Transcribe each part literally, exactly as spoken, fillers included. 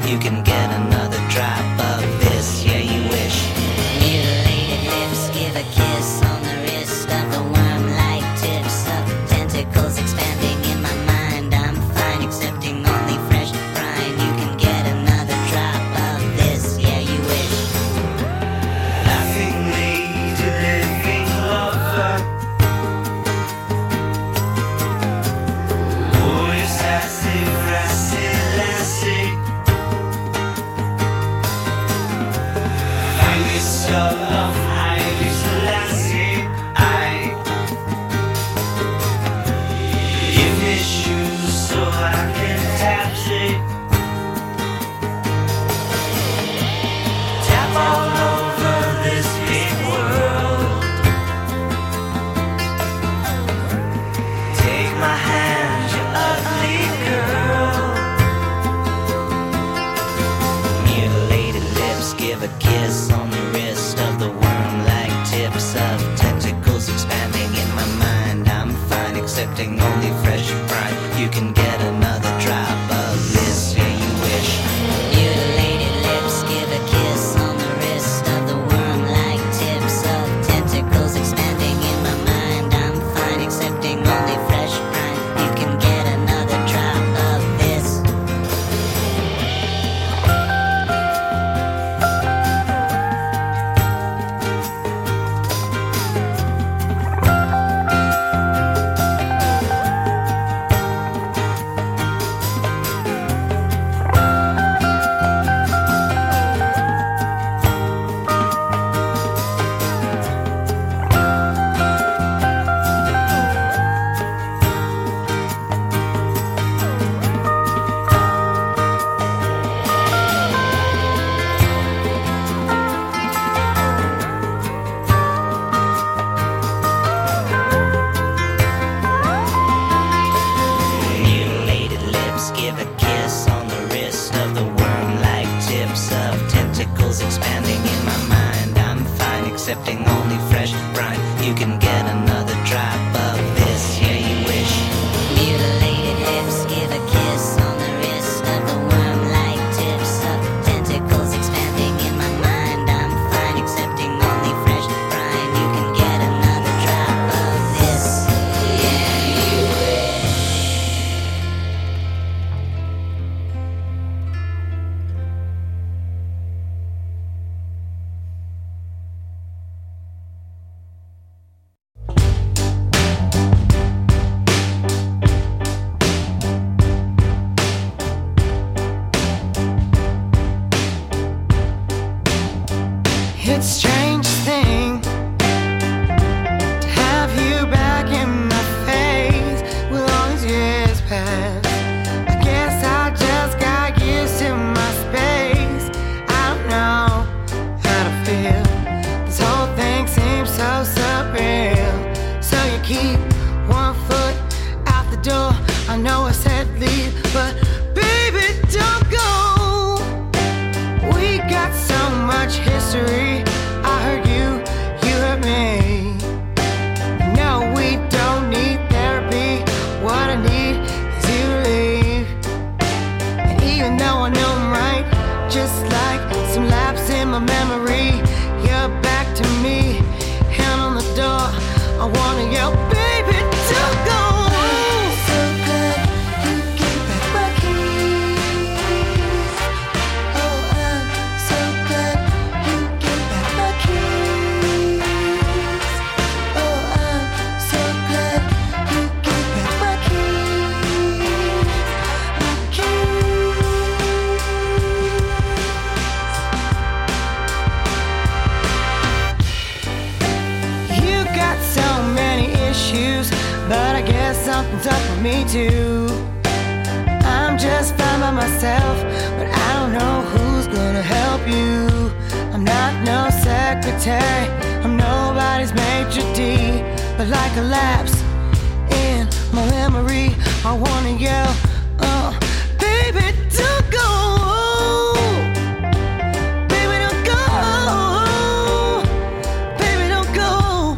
You can get another drop of this, yeah, you wish. Mutilated lips give a kiss on the wrist of the worm-like tips of tentacles expanding in my mind. I'm fine accepting only fresh brine. You can get another drop of this, yeah, you wish. Laughing lady, living lover. Boy, sassy, brassy, lassie. Your love, I used to last you. I give me shoes so I can taxi. Tap all over this big world. Take my hand, you ugly girl. Mutilated lips give a kiss on the wrist of the worm-like tips of tentacles expanding in my mind. I'm fine accepting only fresh brine. You can get another drop of this, yeah, you wish. Mutilated lips give a kiss on the wrist of the worm-like tips of tentacles expanding in my mind. I'm fine accepting only fresh brine. You can get another drop of this. Mutilated lips give a kiss on the wrist of the worm-like tips of tentacles expanding in my mind. I'm fine accepting only fresh brine. You can get another drop of this, yeah, you wish. Mutilated lips give a kiss on the wrist of the worm-like tips of tentacles expanding in my mind. I'm fine accepting only fresh brine. You can get another drop of this, yeah, you wish. It's a strange thing to have you back in my face with all these years past. I guess I just got used to my space. I don't know how to feel. This whole thing seems so surreal. So you keep one foot out the door. I know I said leave, but baby, don't go. We got so much history. I heard you, you heard me. No, we don't need therapy. What I need is you to leave. And even though I know I'm right, just like some lapse in my memory, you're back to me, hand on the door. I wanna yell, baby, don't go. So good, you give back my keys. Oh, I'm so glad you give back my keys. Oh, I'm so glad you give back my keys. My keys. You got so many issues, but I guess something's up with me too. I'm just fine by myself, but I don't know who's gonna help you. I'm not no secretary, I'm nobody's maitre d', but like a lapse in my memory, I wanna yell, oh, baby, don't go. Baby, don't go. Baby, don't go.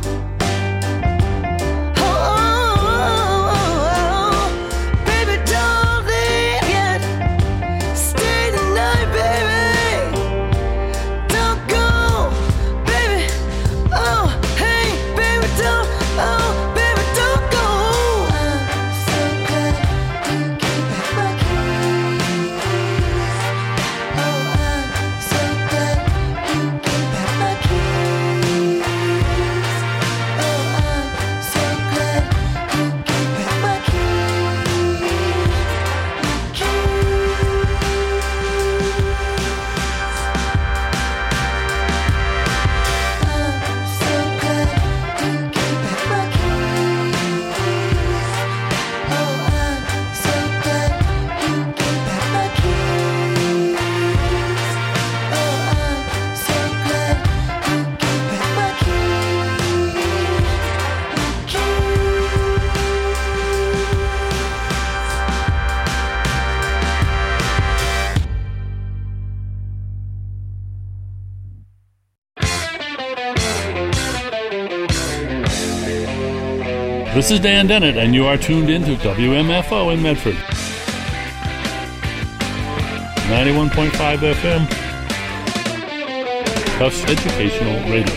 Oh, oh, oh, oh. Baby, don't leave yet. Stay the night. This is Dan Dennett, and you are tuned in to W M F O in Medford. ninety-one point five F M. Tufts Educational Radio.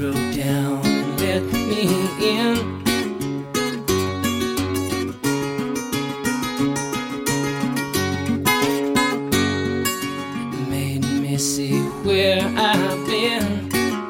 broke down and let me in. Made me see where I've been.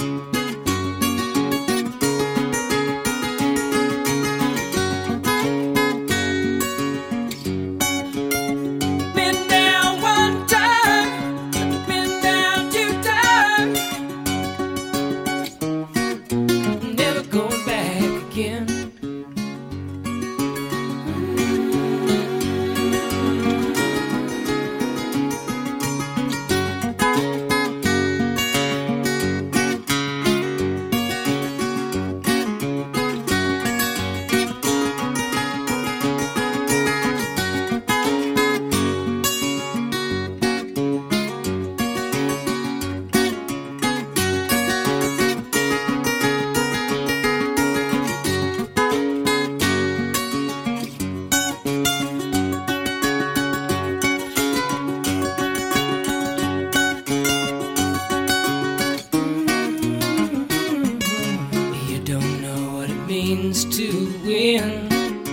To win.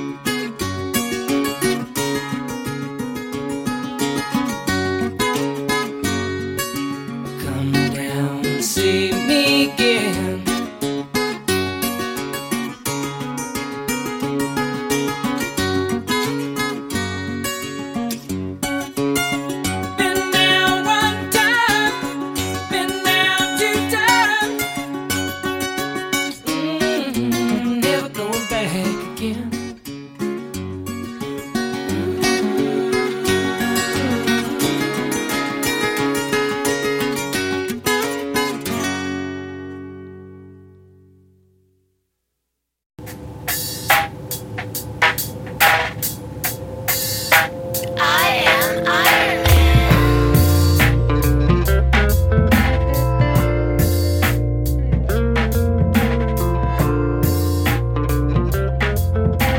Come down and see me again. Been down one time, been down two times. Mm, never going back again. I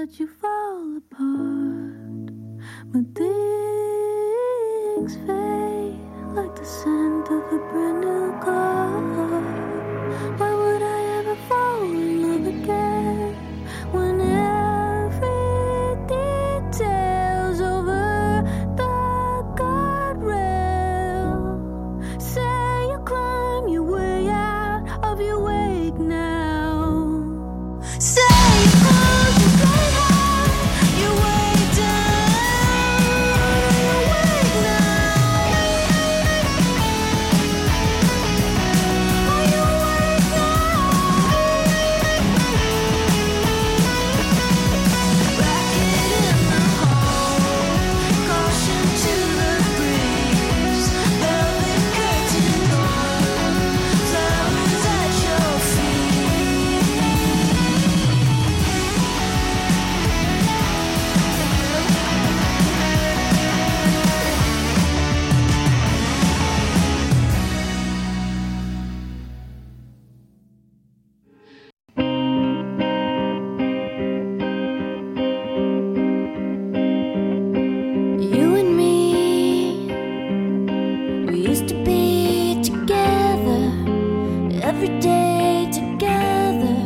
let you fall apart. But things fade like the scent of a brand new car. Why would I ever fall in love again when every detail's over the guardrail? Say you climb your way out of your wake now. Say you close your plate high, your way down, your wake now. Are you awake now? Racket in the hall, caution to the breeze. Velvet curtain gone, flowers at your feet. You and me, we used to be together, every day together,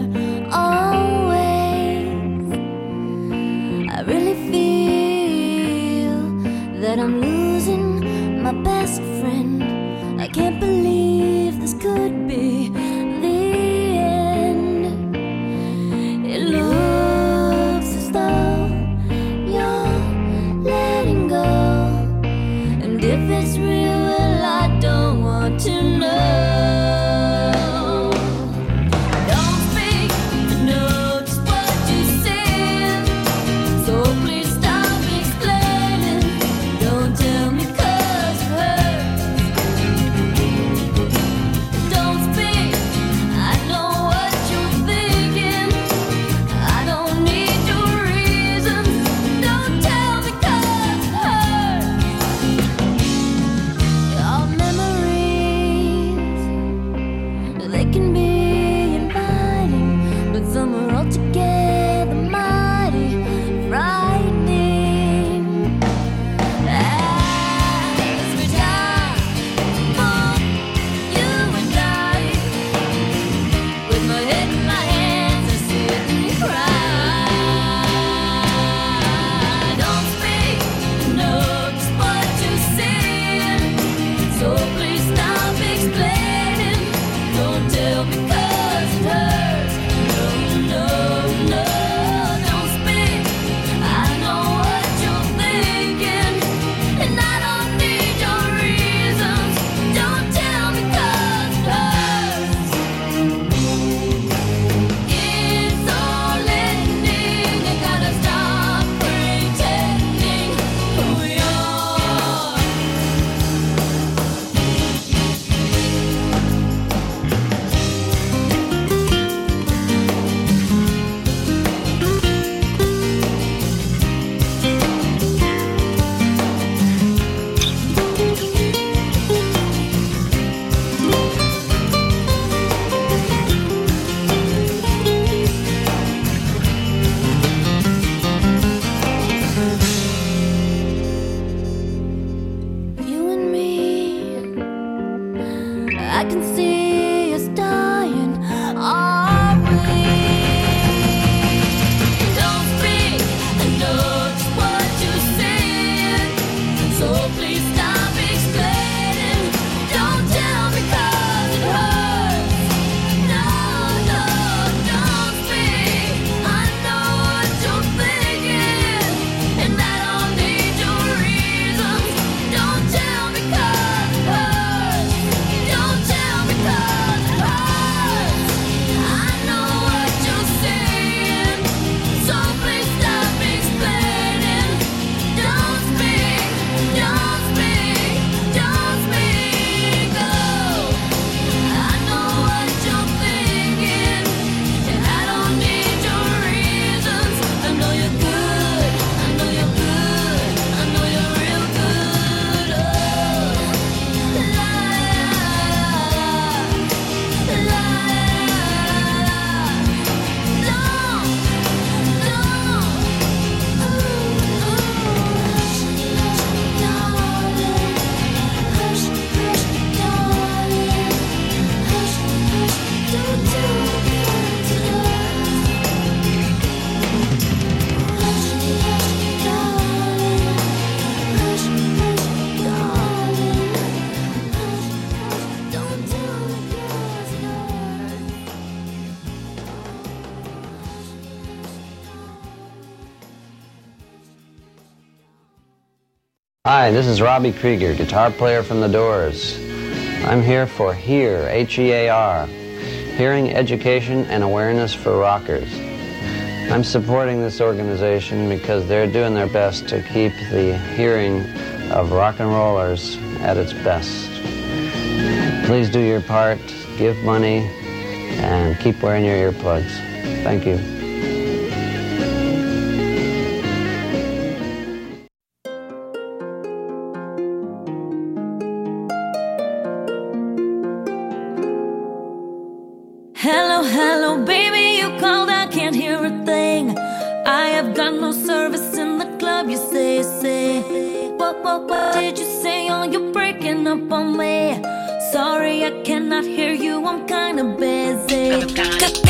always. I really feel that I'm losing my best friend. I can't believe this could be the end. It looks as though you're letting go, and if it's real, well, I don't want to know. Don't speak, I know just what you said, so please stop explaining. Don't tell Hi, this is Robbie Krieger, guitar player from The Doors. I'm here for HEAR, H E A R, Hearing Education and Awareness for Rockers. I'm supporting this organization because they're doing their best to keep the hearing of rock and rollers at its best. Please do your part, give money, and keep wearing your earplugs. Thank you. Hello, hello, baby, you called, I can't hear a thing. I have got no service in the club, you say, say. What, what, what did you say? Oh, you're breaking up on me. Sorry, I cannot hear you, I'm kinda busy. Kinda busy.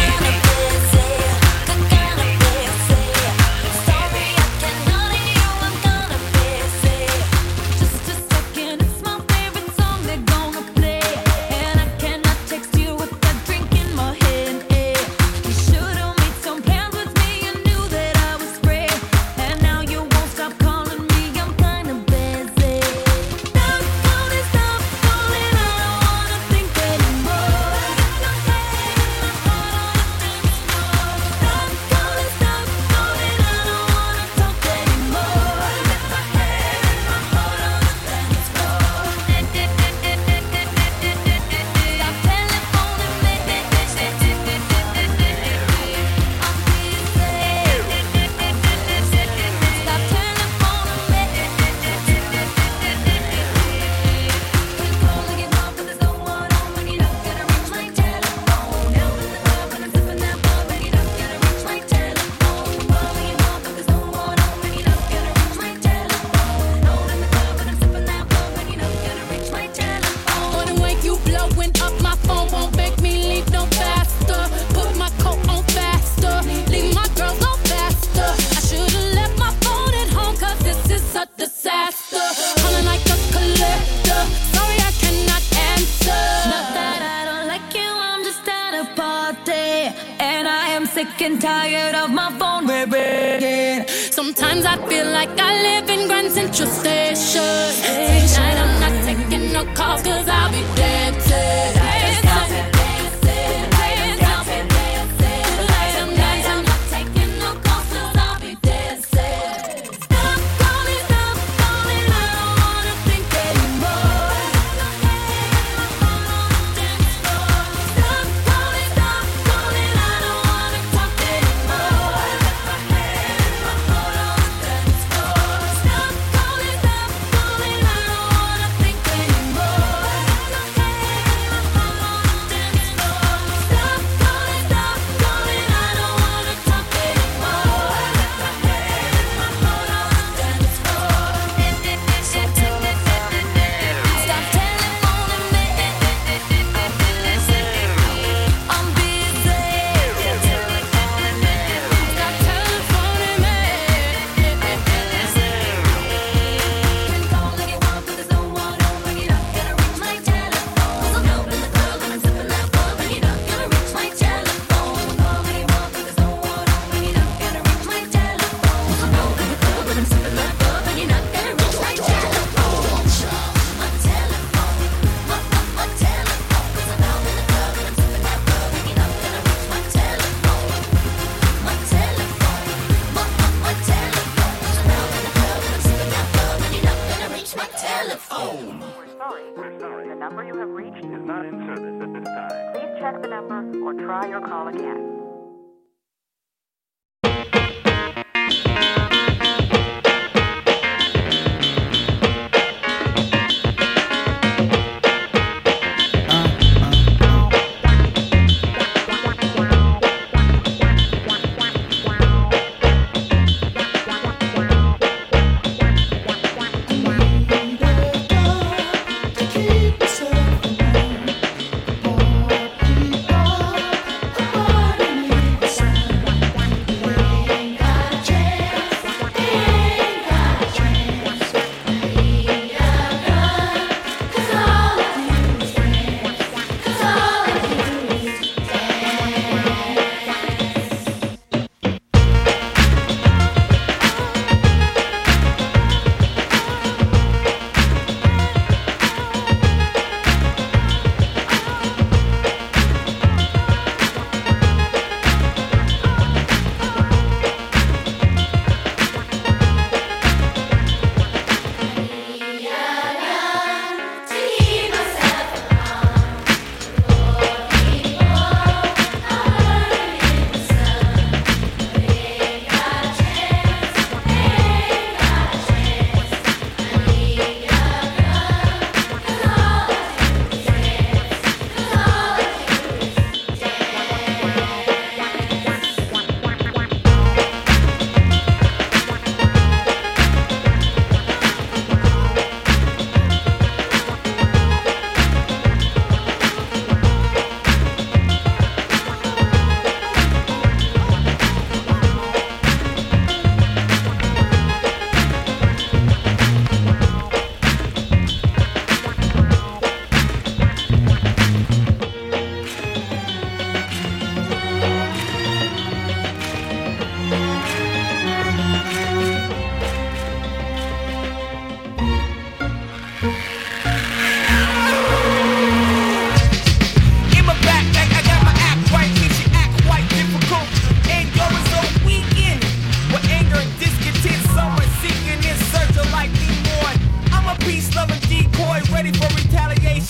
Sick and tired of my phone ringing. Sometimes I feel like I live in Grand Central Station. Tonight I'm not taking no calls cause I'll be dancing. The number you have reached is not in service at this time. Please check the number or try your call again.